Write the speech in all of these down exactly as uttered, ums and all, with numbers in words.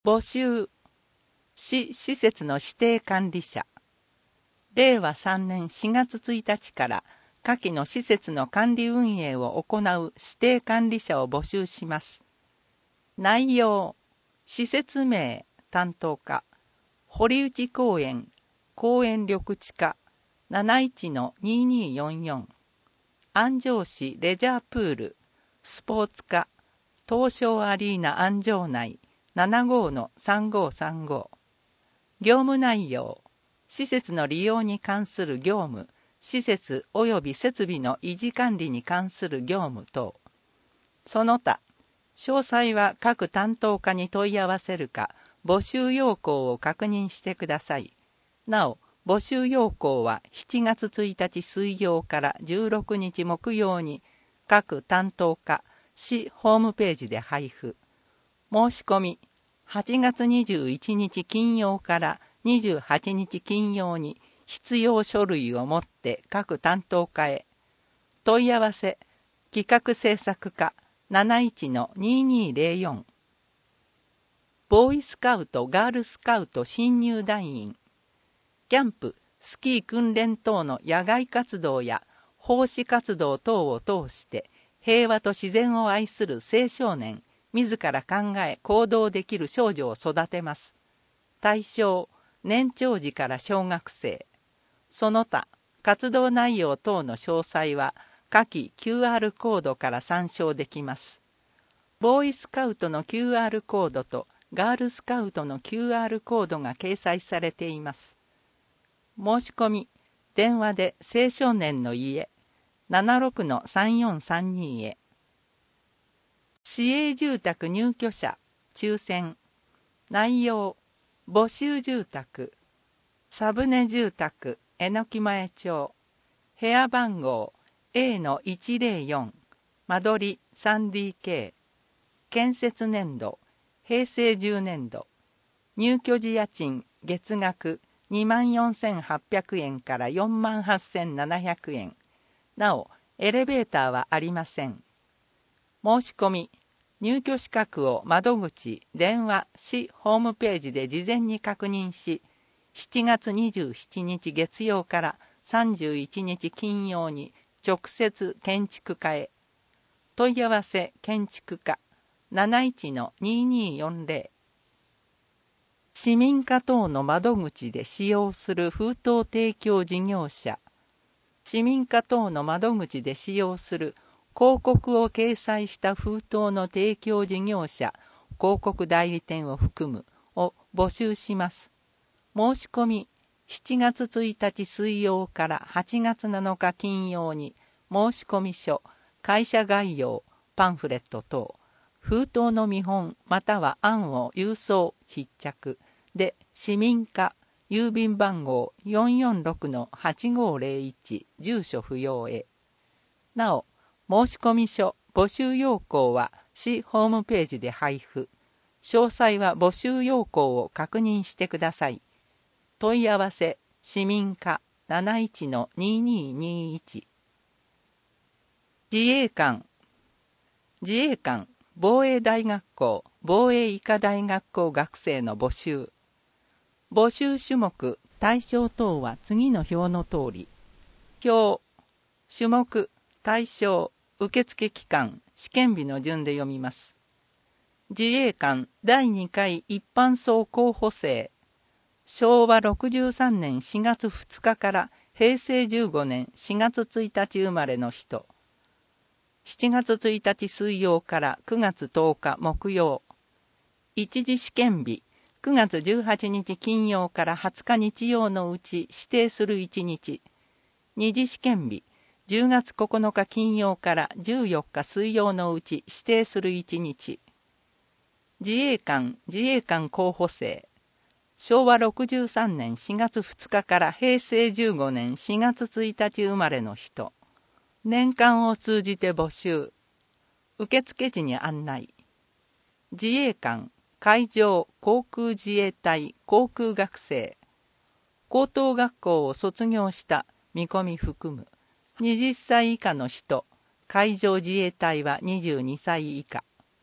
募集、市施設の指定管理者。れいわさんねんしがつついたちから下記の施設の管理運営を行う指定管理者を募集します。内容、施設名、担当課、堀内公園、公園緑地課 なないちのににーよんよん、安城市レジャープール、スポーツ課、東証アリーナ安城内 ななごーのさんごーさんご。業務内容、施設の利用に関する業務、施設及び設備の維持管理に関する業務等。その他、詳細は各担当課に問い合わせるか、募集要項を確認してください。なお、募集要項はしちがつついたち水曜からじゅうろくにち木曜に各担当課、市ホームページで配布。申し込み、はちがつにじゅういちにち金曜からにじゅうはちにち金曜に必要書類を持って各担当課へ。問い合わせ、企画制作課 なないちのににーぜろよん。ボーイスカウト・ガールスカウト新入団員。キャンプ、スキー訓練等の野外活動や奉仕活動等を通して平和と自然を愛する青少年、自ら考え行動できる少女を育てます。対象、年長児から小学生。その他、活動内容等の詳細は下記 キューアール コードから参照できます。ボーイスカウトの キューアール コードとガールスカウトの キューアール コードが掲載されています。申し込み、電話で青少年の家 ななろくのさんよんさんに へ。市営住宅入居者、抽選。内容、募集住宅、サブネ住宅、榎木前町。部屋番号 エーのいちぜろよん、間取り スリーディーケー。建設年度、へいせいじゅうねんど。入居時家賃、月額にまんよんせんはっぴゃくえんからよんまんはっせんななひゃくえん。なお、エレベーターはありません。申し込み、入居資格を窓口、電話、市ホームページで事前に確認し、しちがつにじゅうしちにち月曜からさんじゅういちにち金曜に直接建築課へ。問い合わせ建築課 なないちのににーよんぜろ。市民課等の窓口で使用する封筒提供事業者。市民課等の窓口で使用する広告を掲載した封筒の提供事業者、広告代理店を含むを募集します。申し込み、しちがつついたち水曜からはちがつなのか金曜に申し込み書、会社概要、パンフレット等、封筒の見本または案を郵送必着で市民課郵便番号 よんよんろくのはちごーぜろいち 住所不要へ。なお、申し込み書募集要項は市ホームページで配布。詳細は募集要項を確認してください。問い合わせ市民課 なないちのににーにーいち。自衛官、自衛官防衛大学校防衛医科大学校学生の募集。募集種目、対象等は次の表の通り。表、種目、対象、受付期間、試験日の順で読みます。自衛官だいにかい一般総候補生。しょうわろくじゅうさんねんしがつふつかからへいせいじゅうごねんしがつついたち生まれの人。しちがつついたち水曜からくがつとおか木曜。一次試験日、くがつじゅうはちにち金曜からはつか日曜のうち指定するいちにち。二次試験日、じゅうがつここのか金曜からじゅうよっか水曜のうち指定するいちにち。自衛官、自衛官候補生。しょうわろくじゅうさんねんしがつふつかからへいせいじゅうごねんしがつついたち生まれの人。年間を通じて募集。受付時に案内。自衛官、海上航空自衛隊航空学生。高等学校を卒業した見込み含む。はたち以下の人。海上自衛隊はにじゅうにさい以下。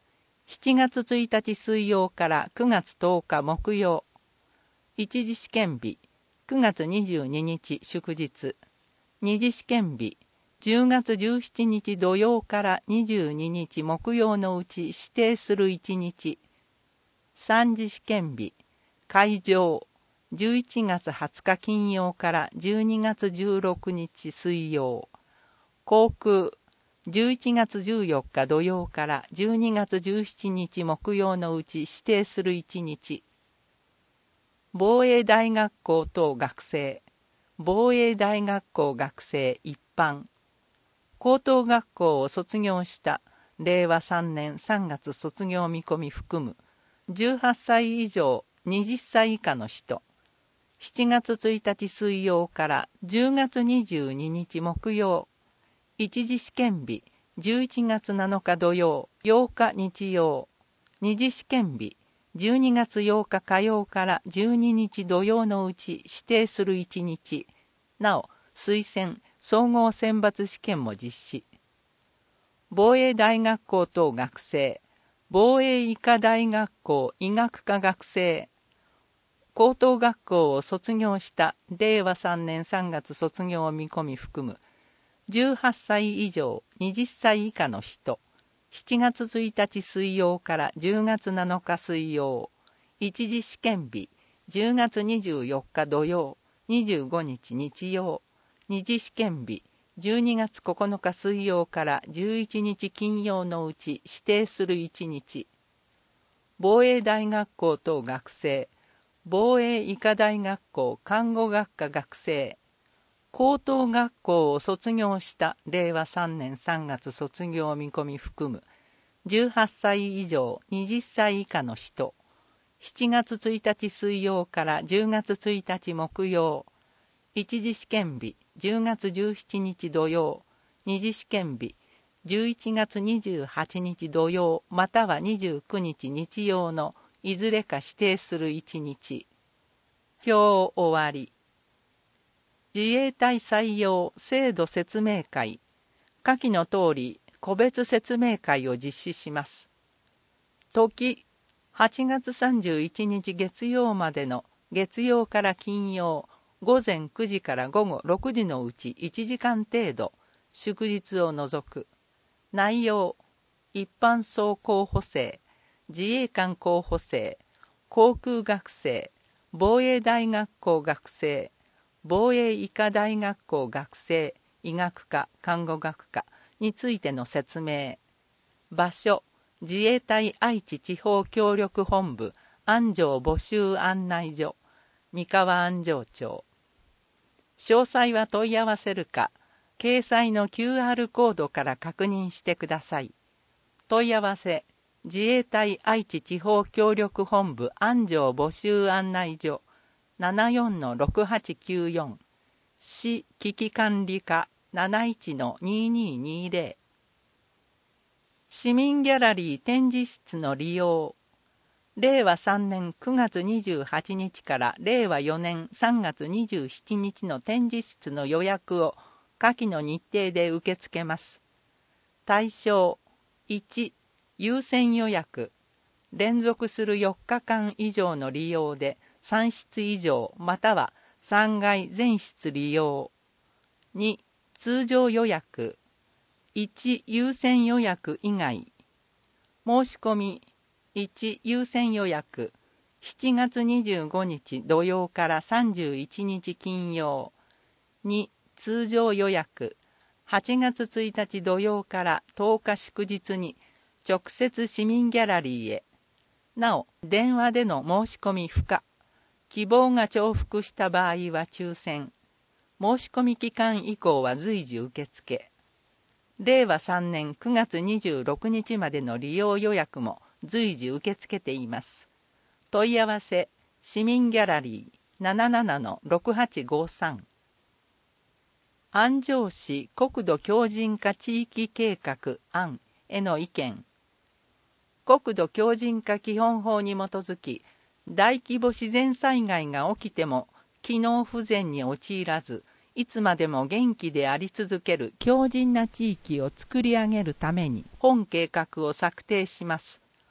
しちがつついたち水曜からくがつとおか木曜。一次試験日くがつにじゅうににち祝日。二次試験日じゅうがつじゅうしちにち土曜からにじゅうににち木曜のうち指定するいちにち。三次試験日会場じゅういちがつはつか金曜からじゅうにがつじゅうろくにち水曜。航空じゅういちがつじゅうよっか土曜からじゅうにがつじゅうしちにち木曜のうち指定するいちにち。防衛大学校等学生、防衛大学校学生一般、高等学校を卒業したれいわさんねんさんがつ卒業見込み含むじゅうはっさい以上はたち以下の人、しちがつついたち水曜からじゅうがつにじゅうににち木曜、一次試験日じゅういちがつなのか土曜、ようか日曜、二次試験日じゅうにがつようか火曜からじゅうににち土曜のうち指定するいちにち、なお推薦・総合選抜試験も実施。防衛大学校等学生、防衛医科大学校医学科学生、高等学校を卒業したれいわさんねんさんがつ卒業を見込み含むじゅうはっさい以上はたち以下の人、しちがつついたち水曜からじゅうがつなのか水曜、一次試験日じゅうがつにじゅうよっか土曜、にじゅうごにち日曜、二次試験日じゅうにがつここのか水曜からじゅういちにち金曜のうち指定するいちにち。防衛大学校等学生、防衛医科大学校看護学科学生、高等学校を卒業したれいわさんねんさんがつ卒業見込み含むじゅうはっさい以上はたち以下の人、しちがつついたち水曜からじゅうがつついたち木曜、一次試験日じゅうがつじゅうしちにち土曜、二次試験日じゅういちがつにじゅうはちにち土曜またはにじゅうくにち日曜のいずれか指定するいちにち。表終わり。自衛隊採用制度説明会、下記の通り個別説明会を実施します。時、はちがつさんじゅういちにち月曜までの月曜から金曜、ごぜんくじからごごろくじのうちいちじかん程度、祝日を除く。内容、一般総候補生、自衛官候補生、航空学生、防衛大学校学生、防衛医科大学校学生、医学科、看護学科についての説明。場所、自衛隊愛知地方協力本部安城募集案内所、三河安城町。詳細は問い合わせるか、掲載の キューアール コードから確認してください。問い合わせ、自衛隊愛知地方協力本部安城募集案内所 ななよんのろくはちきゅうよん、市危機管理課 なないちのににーにーぜろ。市民ギャラリー展示室の利用。れいわさんねんくがつにじゅうはちにちかられいわよねんさんがつにじゅうしちにちの展示室の予約を下記の日程で受け付けます。対象いち、優先予約。連続するよっかかん以上の利用でさんしつ以上またはさんがい全室利用。に、通常予約。いち、優先予約以外。申し込みいち、優先予約しちがつにじゅうごにち土曜からさんじゅういちにち金曜。に、通常予約はちがつついたち土曜からとおか祝日に直接市民ギャラリーへ。なお、電話での申し込み不可。希望が重複した場合は抽選。申し込み期間以降は随時受付。れいわさんねんくがつにじゅうろくにちまでの利用予約も随時受け付けています。問い合わせ、市民ギャラリー ななななのろくはちごさん。安城市国土強靭化地域計画案への意見。国土強靭化基本法に基づき、大規模自然災害が起きても機能不全に陥らず、いつまでも元気であり続ける強靭な地域を作り上げるために本計画を策定します。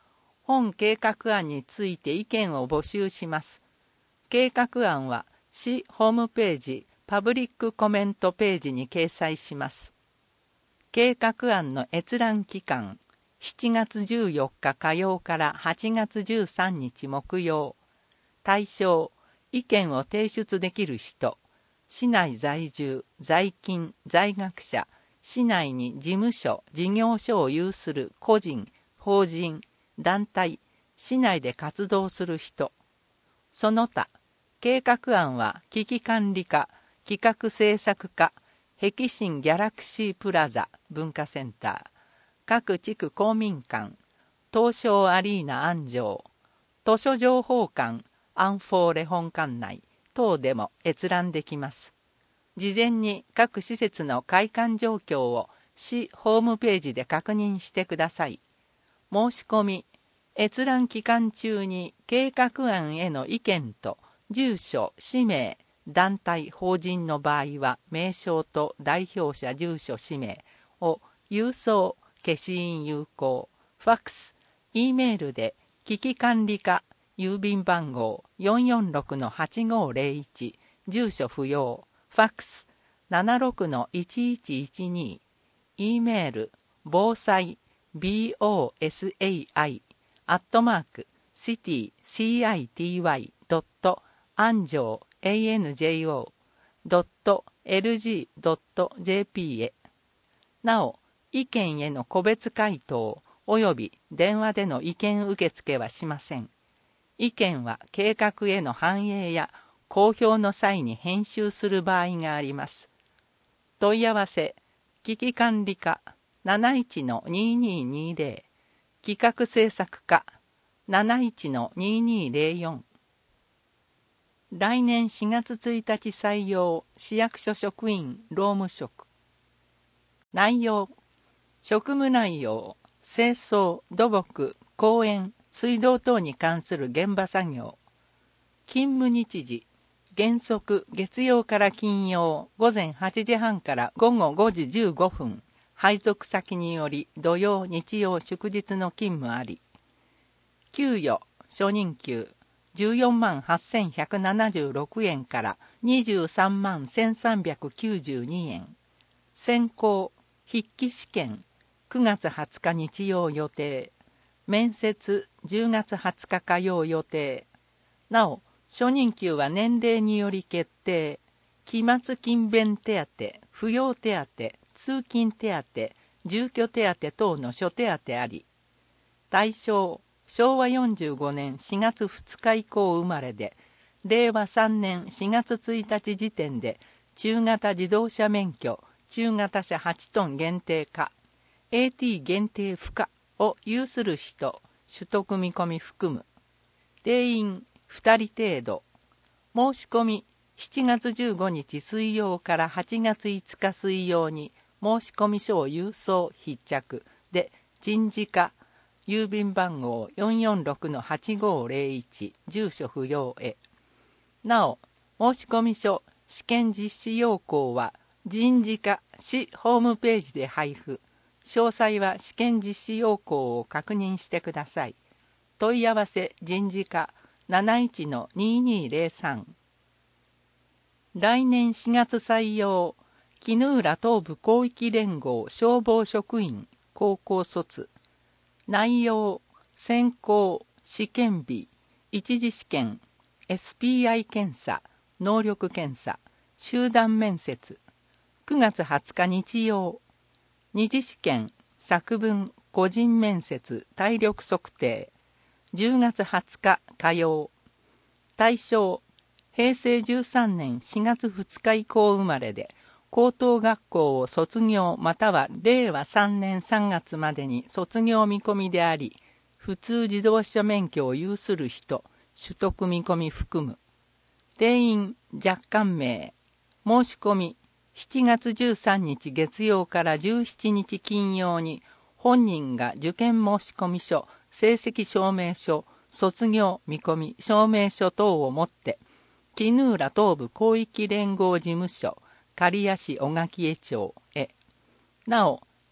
本計画案について意見を募集します。計画案は市ホームページパブリックコメントページに掲載します。計画案の閲覧期間、しちがつじゅうよっか火曜からはちがつじゅうさんにち木曜。対象、意見を提出できる人、市内在住、在勤、在学者、市内に事務所、事業所を有する個人、法人、団体、市内で活動する人。その他、計画案は危機管理課、企画制作課、碧新ギャラクシープラザ文化センター、各地区公民館、東証アリーナ安城、図書情報館アンフォーレ本館内等でも閲覧できます。事前に各施設の開館状況を市ホームページで確認してください。申し込み、閲覧期間中に計画案への意見と住所、氏名、団体、法人の場合は名称と代表者住所氏名を郵送、消印有効、ファックス、Eメールで危機管理課郵便番号 よんよんろくのはちごーぜろいち 住所不要、ファックス ななろくのいちいちいちに Eメール防災 ボサイ アットマーク シティ シーアイティーワイ ドット アンジョー エーエヌジェイオー ドット エルジー ドット ジェーピー へ。なお、意見への個別回答および電話での意見受付はしません。意見は計画への反映や公表の際に編集する場合があります。問い合わせ、危機管理課 なないちのにーにーにーぜろ、企画制作課 なないちのにーにーぜろよん。来年しがつついたち採用市役所職員労務職。内容、職務内容、清掃、土木、公園、水道等に関する現場作業。勤務日時、原則月曜から金曜ごぜんはちじはんからごごごじじゅうごふん、配属先により土曜、日曜、祝日の勤務あり。給与、初任給、じゅうよんまんはっせんひゃくななじゅうろくえんからにじゅうさんまんせんさんびゃくきゅうじゅうにえん。選考、筆記試験、くがつはつか日曜予定。面接、じゅうがつはつか火曜予定。なお、初任給は年齢により決定。期末勤勉手当、扶養手当、通勤手当、住居手当等の諸手当あり。対象、しょうわよんじゅうごねんしがつふつか以降生まれで、れいわさんねんしがつついたち時点で中型自動車免許、中型車はちトン限定可、エーティー 限定不可を有する人、取得見込み含む。定員ふたり程度。申し込みしちがつじゅうごにち水曜からはちがついつか水曜に申し込み書を郵送必着で人事課郵便番号 よんよんろくのはちごーぜろいち 住所不要へ。なお、申し込み書試験実施要項は人事課市ホームページで配布。詳細は試験実施要項を確認してください。問い合わせ人事課 なないちのにーにーぜろさん。来年しがつ採用絹浦東部広域連合消防職員高校卒。内容、選考、試験日、一次試験、エスピーアイ 検査、能力検査、集団面接。くがつはつか日曜。二次試験、作文、個人面接、体力測定。じゅうがつはつか火曜。対象、へいせいじゅうさんねんしがつふつか以降生まれで、高等学校を卒業またはれいわさんねんさんがつまでに卒業見込みであり、普通自動車免許を有する人、取得見込み含む。定員若干名。申し込みしちがつじゅうさんにち月曜からじゅうしちにち金曜に本人が受験申込書、成績証明書、卒業見込み証明書等を持って絹浦東部広域連合事務所刈谷市小垣江町へ。なお、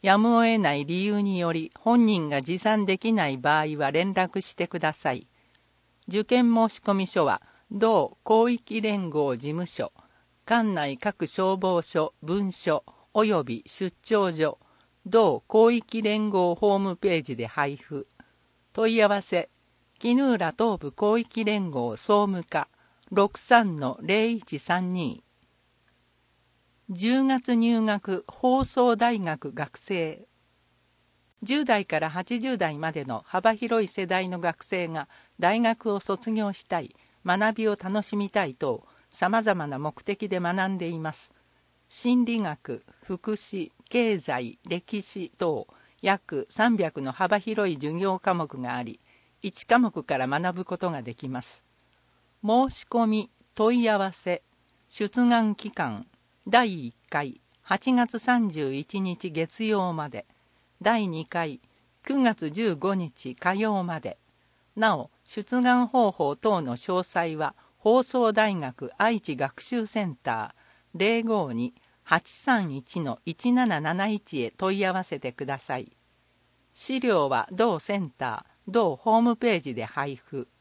やむを得ない理由により本人が持参できない場合は連絡してください。受験申込書は同広域連合事務所、管内各消防署、分署及び出張所、同広域連合ホームページで配布。問い合わせ、衣浦東部広域連合総務課 ろくさんのゼロいちさんに。じゅうがつ入学放送大学学生。じゅう代からはちじゅう代までの幅広い世代の学生が大学を卒業したい、学びを楽しみたいとさまざまな目的で学んでいます。心理学、福祉、経済、歴史等約さんびゃくの幅広い授業科目があり、いち科目から学ぶことができます。申し込み、問い合わせ、出願期間、だいいっかいはちがつさんじゅういちにち月曜まで、だいにかいくがつじゅうごにち火曜まで。なお、出願方法等の詳細は放送大学愛知学習センター ゼロごに はちさんいち のいちなななないち へ問い合わせてください。資料は同センター、同ホームページで配布。